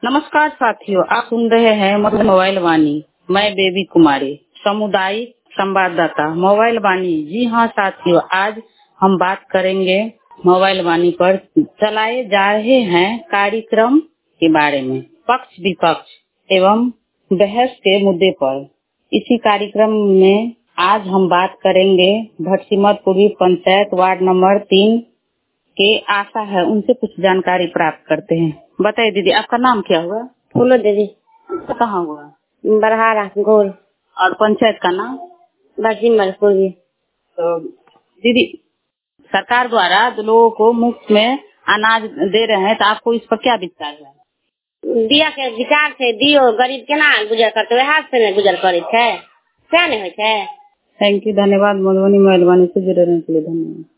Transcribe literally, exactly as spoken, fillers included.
नमस्कार साथियों, आप सुन रहे हैं मधुर मोबाइल वाणी। मैं बेबी कुमारी, सामुदायिक संवाददाता मोबाइल वाणी। जी हाँ साथियों, आज हम बात करेंगे मोबाइल वाणी पर चलाए जा रहे हैं कार्यक्रम के बारे में, पक्ष विपक्ष एवं बहस के मुद्दे पर। इसी कार्यक्रम में आज हम बात करेंगे भटसिमत पूर्वी पंचायत वार्ड नंबर तीन के आशा है, उनसे कुछ जानकारी प्राप्त करते हैं। बताइए दीदी, आपका नाम क्या हुआ? बोलो दीदी। कहाँ हुआ? बरहारा गोल। और पंचायत का नाम? भटसिमत पूर्वी। तो दीदी, सरकार द्वारा जो लोगों को मुफ्त में अनाज दे रहे हैं, तो आपको इस पर क्या विचार है? दिया के विचार से दियो, गरीब केना गुजर करते, वह से न गुजर करे है, क्या नहीं होय है। थैंक यू, धन्यवाद। मधुबनी मोबाइल वाणी से जुड़े रहने के लिए धन्यवाद।